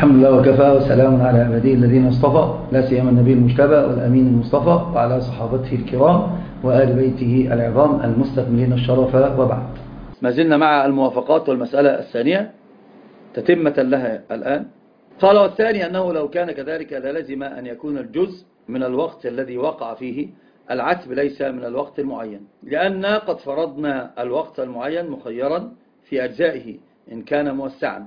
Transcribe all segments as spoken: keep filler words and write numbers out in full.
الحمد لله وكفى وسلام على عباده الذين اصطفى، لا سيما النبي المجتبى والأمين المصطفى وعلى صحابته الكرام وآل بيته العظام المستكملين الشرف، وبعد. ما زلنا مع الموافقات والمسألة الثانية تتمة لها الآن. قال: والثاني أنه لو كان كذلك للزم أن يكون الجزء من الوقت الذي وقع فيه العتب ليس من الوقت المعين، لأن قد فرضنا الوقت المعين مخيرا في أجزائه إن كان موسعا،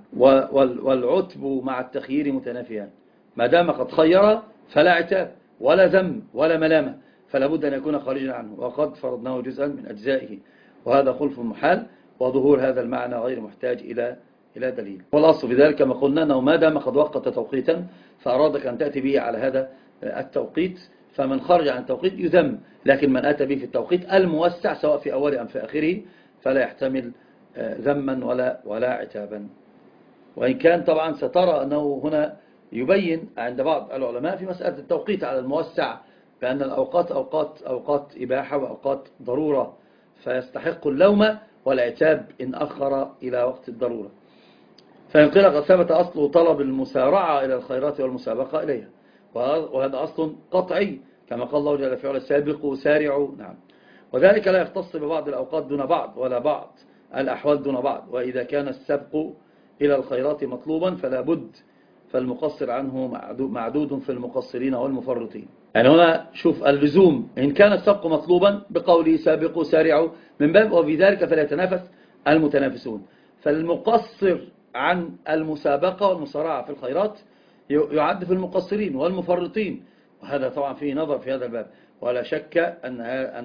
والعتب مع التخيير متنافيان. ما دام قد خير فلا عتاب ولا ذم ولا ملامة، فلا بد أن يكون خارجا عنه، وقد فرضناه جزءا من أجزائه، وهذا خلف محال، وظهور هذا المعنى غير محتاج إلى إلى دليل. والأصل في ذلك كما قلنا أنه ما دام قد وقت توقيتا فأرادك أن تأتي به على هذا التوقيت، فمن خرج عن التوقيت يذم، لكن من أتى به في التوقيت الموسع سواء في أوله أم في آخره فلا يحتمل ذما ولا ولا عتابا. وإن كان طبعا سترى أنه هنا يبين عند بعض العلماء في مسألة التوقيت على الموسع بأن الأوقات أوقات أوقات إباحة وأوقات ضرورة، فيستحق اللوم والعتاب إن أخر إلى وقت الضرورة. فإن قيل قد ثبت أصل طلب المسارعة إلى الخيرات والمسابقة إليها، وهذا أصل قطعي كما قال الله جل في علاه: سابقوا سارعوا. نعم، وذلك لا يختص ببعض الأوقات دون بعض ولا بعض الأحوال دون بعض. وإذا كان السبق إلى الخيرات مطلوبا فلا بد فالمقصر عنه معدود في المقصرين والمفرطين. يعني هنا شوف اللزوم، إن كان السبق مطلوبا بقوله سابقوا سارعوا من باب وفي ذلك فلا يتنافس المتنافسون، فالمقصر عن المسابقة والمسارعة في الخيرات يعد في المقصرين والمفرطين، وهذا طبعا فيه نظر في هذا الباب. ولا شك أن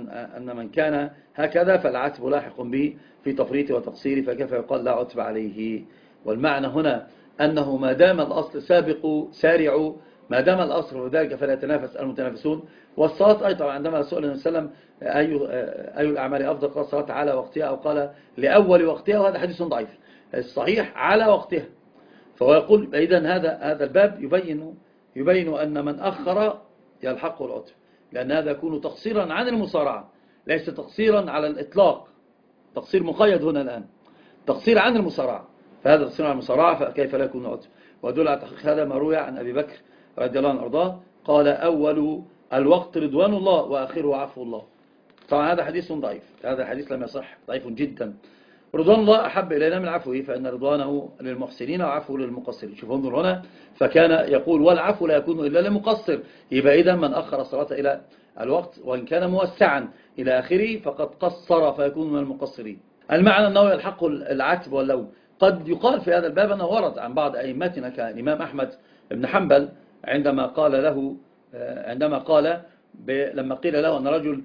أن من كان هكذا فالعتب لاحق به في تفريط وتقصير، فكيف يقال لا عتب عليه؟ والمعنى هنا أنه ما دام الأصل سابقوا سارعوا، ما دام الأصل في ذلك فلا يتنافس المتنافسون. والصلاة أيضا عندما سئل النبي صلى الله عليه وسلم أي أي الأعمال أفضل، قال الصلاة على وقتها أو قال لأول وقتها، وهذا حديث ضعيف. الصحيح على وقتها. فهو يقول إذن هذا هذا الباب يبين يبين أن من أخر يلحقه العتب، لأن هذا يكون تقصيرا عن المسارعة، ليس تقصيرا على الإطلاق، تقصير مقيد هنا الآن، تقصير عن المسارعة، فهذا تقصير عن المسارعة فكيف لا يكون عتب؟ ودل على تحقيق هذا ما روي عن أبي بكر رضي الله عنه وارضاه قال: أول الوقت رضوان الله وآخره عفو الله. طبعا هذا حديث ضعيف، هذا الحديث لم يصح، ضعيف جدا. رضوان الله أحب إلينا من عفوه، فإن رضوانه للمحسنين وعفوه للمقصرين. شوف انظر هنا، فكان يقول والعفو لا يكون إلا للمقصر، يبقى إذا من أخر الصلاة إلى الوقت وإن كان موسعا إلى آخره فقد قصر فيكون من المقصرين. المعنى أنه يلحق العتب واللوم. قد يقال في هذا الباب أنه ورد عن بعض أئمتنا كالإمام أحمد بن حنبل عندما قال له عندما قال لما قيل له أن رجل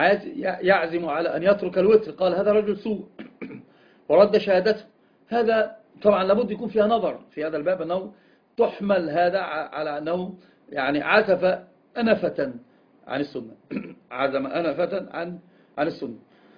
يعزم على أن يترك الوتر قال هذا رجل سوء ورد شهادته. هذا طبعا لابد يكون فيها نظر في هذا الباب، أنه تحمل هذا على أنه يعني عزف أنفة عن السنة عزم أنفة عن عن السنة.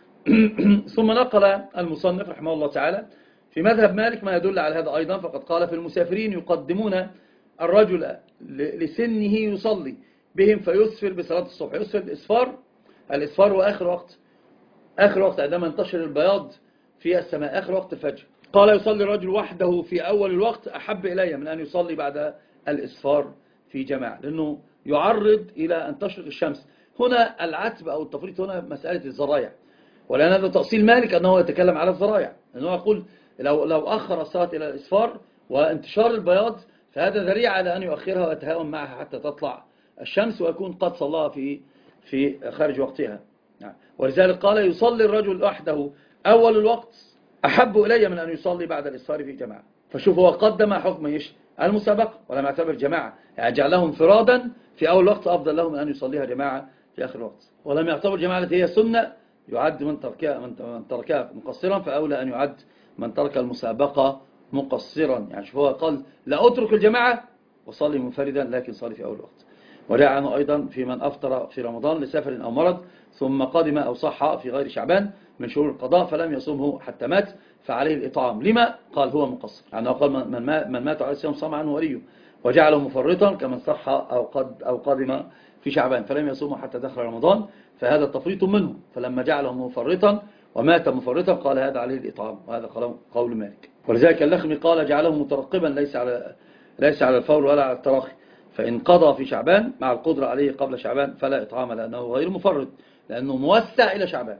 ثم نقل المصنف رحمه الله تعالى في مذهب مالك ما يدل على هذا أيضا، فقد قال: في المسافرين يقدمون الرجل لسنه يصلي بهم فيسفر بصلاة الصبح. يسفر الإسفار، الإسفار وآخر وقت آخر وقت عندما ينتشر البياض في السماء، آخر وقت الفجر. قال: يصلي الرجل وحده في أول الوقت أحب إلي من أن يصلي بعد الإسفار في جماعة، لأنه يعرض إلى أن تشرق الشمس. هنا العتب أو التفريط هنا مسألة الذرائع، ولأن هذا تأصيل مالك أنه يتكلم على الذرائع، لأنه يقول لو, لو أخر الصلاة إلى الإسفار وانتشار البياض فهذا ذريعة على أن يؤخرها ويتهاون معها حتى تطلع الشمس ويكون قد صلاها في في خارج وقتها. ولذلك قال: يصلي الرجل وحده أول الوقت أحب إلي من أن يصلي بعد الإسفار في جماعة. فشوف هو قدم حكم إيش؟ المسابقة، ولم يعتبر جماعة، يعني جعلهم انفرادا في أول وقت أفضل لهم من أن يصليها جماعة في آخر الوقت. ولم يعتبر جماعة التي هي سنة يعد من تركها من تركها مقصرا، فأولى أن يعد من ترك المسابقة مقصرا. يعني شوف هو قال: لا أترك الجماعة وصلي منفردا لكن صلي في أول وقت. ورجع عنه أيضا في من أفطر في رمضان لسفر أو مرض ثم قدم أو صح في غير شعبان من شهور القضاء فلم يصومه حتى مات فعليه الإطعام. لما؟ قال: هو مقصر. يعني قال: من مات عليه الصيام صام عنه وليه، وجعله مفرطا كمن صح أو قد أو قدم في شعبان فلم يصومه حتى دخل رمضان، فهذا تفريط منه. فلما جعله مفرطا ومات مفرطا قال: هذا عليه الإطعام، وهذا قول مالك. ولذلك اللخمي قال: جعله مترقبا ليس على ليس على الفور ولا على التراخي. فإن قضى في شعبان مع القدرة عليه قبل شعبان فلا إطعام، لأنه غير مفرط، لأنه موسع إلى شعبان.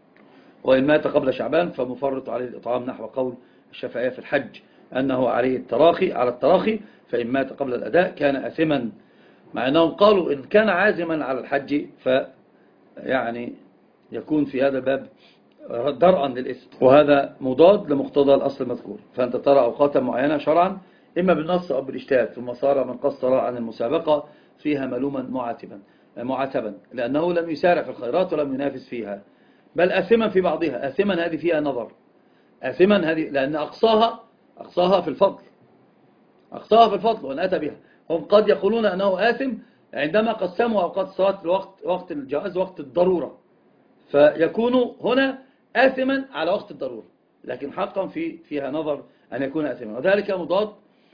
وإن مات قبل شعبان فمفرط عليه الإطعام، نحو قول الشافعية في الحج أنه عليه التراخي على التراخي، فإن مات قبل الأداء كان أثما، مع أنهم قالوا إن كان عازما على الحج ف يعني يكون في هذا الباب درءا للإثم، وهذا مضاد لمقتضى الأصل المذكور. فأنت ترى أوقاتا معينة شرعا إما بالنص أو بالاجتهاد، ثم صار من قصر عن المسابقة فيها ملوما معاتبا معاتبا لأنه لم يسارع في الخيرات ولم ينافس فيها، بل أثما في بعضها. أثما هذه فيها نظر، أثما هذه لأن أقصاها أقصاها في الفضل، أقصاها في الفضل وأن أتى بها. هم قد يقولون أنه آثم عندما قسموا أوقات الصلاة لوقت وقت الجواز وقت الضرورة، فيكون هنا آثما على وقت الضرورة، لكن حقا في فيها نظر أن يكون آثما، وذلك مضاد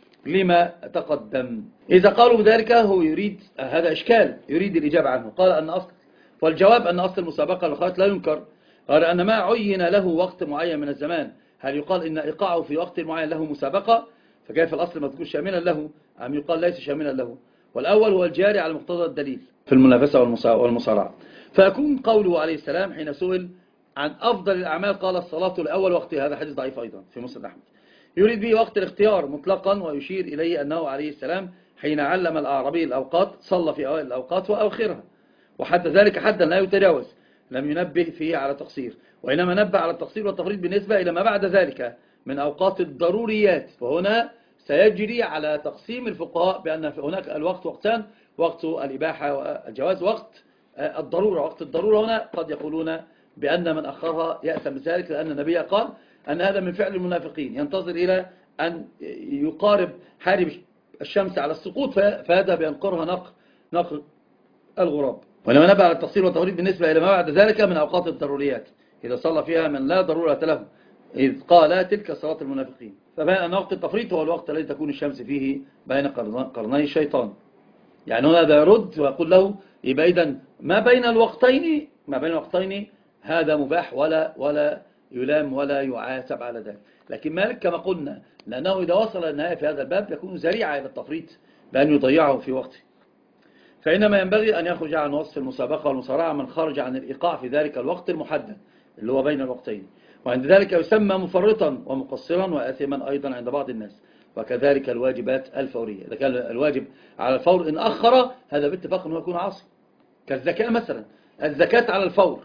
لما تقدم. إذا قالوا بذلك هو يريد هذا إشكال يريد الإجابة عنه. قال أن أصل والجواب أن أصل المسابقة للخيرات لا ينكر، غير أن ما عين له وقت معين من الزمان، هل يقال إن إيقاعه في وقت معين له مسابقة؟ فكيف الأصل المذكور شاملا له أم يقال ليس شاملا له؟ والأول هو الجاري على مقتضى الدليل في المنافسة والمصارعة. فيكون قوله عليه السلام حين سئل عن أفضل الأعمال قال الصلاة لأول وقتها، هذا حديث ضعيف أيضا في مسند أحمد، يريد به وقت الاختيار مطلقا، ويشير إليه أنه عليه السلام حين علم الأعرابي الأوقات صلى في أوائل الأوقات وأواخرها، وحتى ذلك حدا لا يتجاوز، لم ينبه فيه على تقصير، وإنما نبه على التقصير والتفريط بالنسبة إلى ما بعد ذلك من أوقات الضروريات. وهنا سيجري على تقسيم الفقهاء بأن هناك الوقت وقتان، وقت الإباحة والجواز، وقت الضرورة. وقت الضرورة هنا قد يقولون بأن من أخرها يأثم بذلك، لأن النبي قال أن هذا من فعل المنافقين، ينتظر إلى أن يقارب حارب الشمس على السقوط فهذا بينقرها نقر نقر الغراب. ولما نبع على التقصير والتفريط بالنسبة إلى ما بعد ذلك من أوقات الضروريات إذا صلى فيها من لا ضرورة له، إذ قال تلك صلاة المنافقين. فبين أن وقت التفريط هو الوقت الذي تكون الشمس فيه بين قرني الشيطان. يعني هنا هذا يرد ويقول له يبقى إذن ما بين الوقتين ما بين الوقتين هذا مباح ولا ولا يلام ولا يعاتب على ذلك. لكن مالك كما قلنا لأنه إذا وصل النهاية في هذا الباب يكون ذريعة إلى التفريط بأن يضيعه في وقته. فإنما ينبغي أن يخرج عن وصف المسابقة والمصارعة من خرج عن الإيقاع في ذلك الوقت المحدد اللي هو بين الوقتين، وعند ذلك يسمى مفرطا ومقصرا وآثما أيضا عند بعض الناس. وكذلك الواجبات الفورية، إذا كان الواجب على الفور إن أخر هذا باتفاق أنه يكون عاصي، كالزكاة مثلا، الزكاة على الفور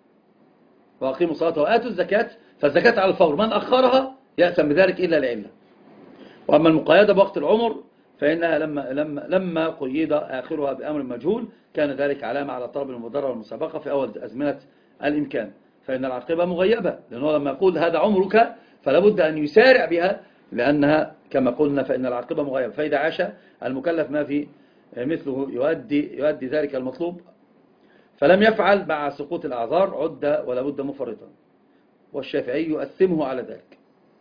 وأقيموا الصلاة وآتوا الزكاة، فالزكاة على الفور من أخرها يأثم بذلك إلا لعلة. وأما المقايدة بوقت العمر فإنها لما, لما, لما قيد آخرها بأمر مجهول كان ذلك علامة على طلب المبادرة والمسابقة في أول أزمنة الإمكان، فإن العاقبة مغيبة، لأنه لما يقول هذا عمرك فلا بد أن يسارع بها، لأنها كما قلنا فإن العاقبة مغيبة. فإذا عاش المكلف ما في مثله يؤدي, يؤدي ذلك المطلوب فلم يفعل مع سقوط الأعذار عد ولا بد مفرطا، والشافعي يؤثمه على ذلك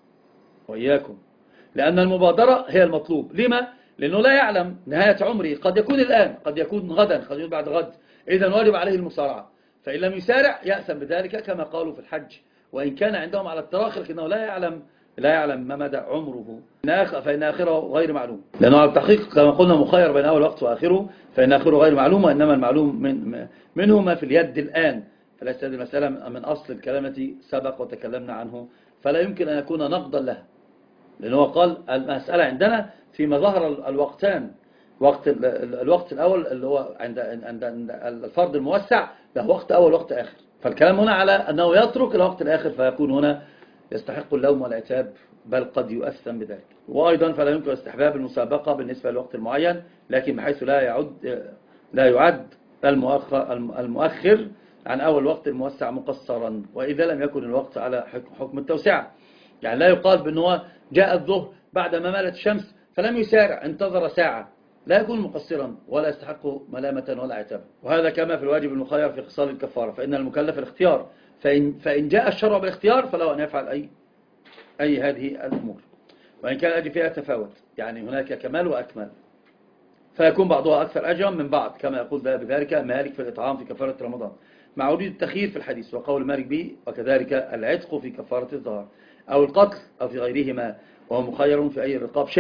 وإياكم، لأن المبادرة هي المطلوب. لما؟ لأنه لا يعلم نهاية عمره، قد يكون الآن قد يكون غدا قد يكون بعد غد، إذا واجب عليه المسارعة، فإن لم يسارع يأثم بذلك كما قالوا في الحج، وإن كان عندهم على التراخي لكنه لا يعلم لا يعلم ما مدى عمره، فإن آخره غير معلوم، لأنه على التحقيق كما قلنا مخير بين أول وقت وآخره، فإن آخره غير معلوم، وإنما المعلوم من منه ما في اليد الآن، فليس هذه المسألة من أصل الكلام التي سبق وتكلمنا عنه، فلا يمكن أن يكون نقضا لها، لأنه قال المسألة عندنا فيما ظهر الوقتان، وقت الوقت الأول اللي هو عند عند الفرض الموسع له وقت أول وقت آخر، فالكلام هنا على أنه يترك الوقت الآخر فيكون هنا يستحق اللوم والعتاب بل قد يؤثم بذلك. وأيضا فلا يمكن استحباب المسابقة بالنسبة للوقت المعين، لكن بحيث لا يعد لا يعد المؤخر, المؤخر عن أول وقت الموسع مقصرا، وإذا لم يكن الوقت على حكم التوسعة، يعني لا يقال بأنه جاء الظهر بعد ما مالت الشمس فلم يسارع انتظر ساعة، لا يكون مقصرا ولا يستحق ملامة ولا عتابا. وهذا كما في الواجب المخير في خصال الكفارة، فإن المكلف الاختيار، فإن, فإن جاء الشرع بالاختيار فله أن يفعل أي, أي هذه الأمور، وإن كان الأجر فيها تفاوت، يعني هناك كمال وأكمل، فيكون بعضها أكثر أجرا من بعض، كما يقول بذلك مالك في الإطعام في كفارة رمضان مع وجود التخيير في الحديث، وقول مالك به وكذلك العتق في كفارة الظهر أو القتل أو في غيرهما، وهو مخير في أي الرقاب شاء،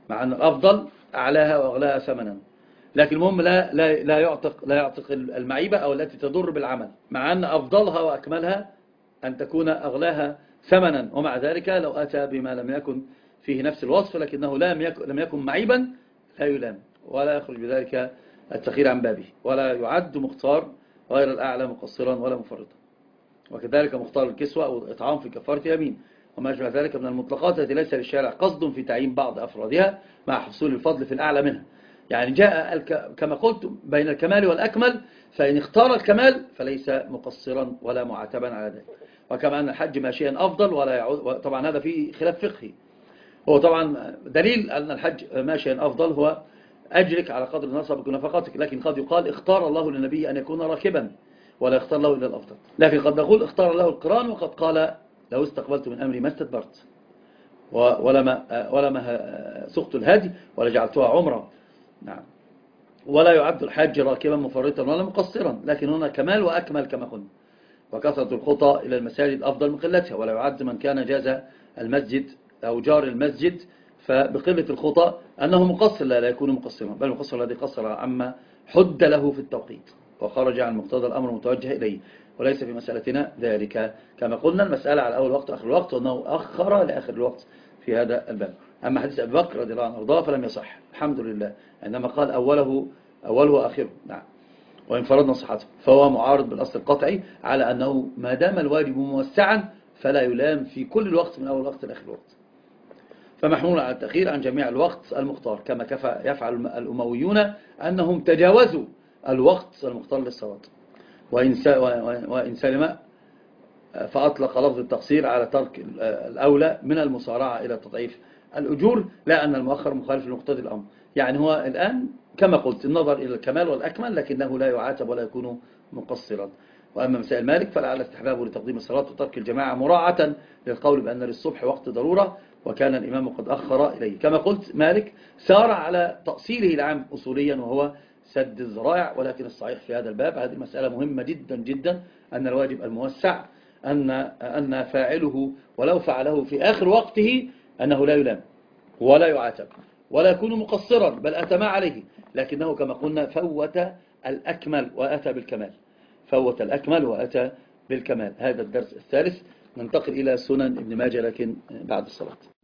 مع أن الأفضل أعلاها وأغلاها ثمنا، لكن المهم لا لا لا يعتق لا يعتق المعيبة أو التي تضر بالعمل، مع أن أفضلها وأكملها أن تكون أغلاها ثمنا، ومع ذلك لو أتى بما لم يكن فيه نفس الوصف لكنه لم يكن لم يكن معيبا لا يلام، ولا يخرج بذلك التخير عن بابه، ولا يعد مختار غير الأعلى مقصرا ولا مفرطا. وكذلك مختار الكسوة أو الإطعام في كفارة يمين، وما أشبه ذلك من المطلقات التي ليس للشارع قصد في تعيين بعض أفرادها مع حصول الفضل في الأعلى منها. يعني جاء كما قلت بين الكمال والأكمل، فإن اختار الكمال فليس مقصرا ولا معاتبا على ذلك. وكما أن الحج ماشيا أفضل ولا يعود، طبعا هذا فيه خلاف فقهي. هو طبعا دليل أن الحج ماشيا أفضل هو أجرك على قدر نصبك ونفقاتك، لكن قد يقال اختار الله للنبي أن يكون راكبا ولا يختار له إلا الأفضل، لكن قد نقول اختار له القران، وقد قال لو استقبلت من أمري ما استدبرت ولما, ولما سقت الهدي ولا جعلتها عمرة. نعم. ولا يعد الحاج راكبا مفرطا ولا مقصرا، لكن هنا كمال وأكمل كما قلنا. وكثرة الخطى إلى المساجد أفضل من قلتها، ولا يعد من كان جاز المسجد أو جار المسجد فبقلة الخطى أنه مقصر، لا لا يكون مقصرا، بل المقصر الذي قصر عما حد له في التوقيت وخرج عن مقتضى الأمر متوجه إليه، وليس في مسألتنا ذلك. كما قلنا المسألة على أول وقت وآخر الوقت، وأنه أخر لآخر الوقت في هذا الباب. أما حديث أبي بكر رضي الله عنه وارضاه فلم يصح الحمد لله، عندما قال أوله أوله وآخره. نعم. وإن فرضنا صحته فهو معارض بالأصل القطعي على أنه ما دام الواجب موسعا فلا يلام في كل الوقت من أول وقت لآخر الوقت، فمحمول على التأخير عن جميع الوقت المختار، كما كفى يفعل الأمويون أنهم تجاوزوا الوقت المختار للصلاة. وإن سلم فأطلق لفظ التقصير على ترك الأولى من المسارعة إلى تضعيف الأجور، لا أن المؤخر مخالف لمقتضى الأمر. يعني هو الآن كما قلت النظر إلى الكمال والأكمل، لكنه لا يعاتب ولا يكون مقصرا. وأما مسائل مالك فلعل استحبابه لتقديم الصلاة وترك الجماعة مراعاة للقول بأن للصبح وقت ضرورة، وكان الإمام قد أخر إليه. كما قلت مالك سار على تأصيله العام أصوليا وهو سد الذرائع، ولكن الصحيح في هذا الباب هذه المسألة مهمة جدا جدا، أن الواجب الموسع أن أن فاعله ولو فعله في آخر وقته أنه لا يلام ولا يعاتب ولا يكون مقصرا، بل أتى ما عليه، لكنه كما قلنا فوت الأكمل وأتى بالكمال، فوت الأكمل وأتى بالكمال. هذا الدرس الثالث. ننتقل إلى سنن ابن ماجه لكن بعد الصلاة.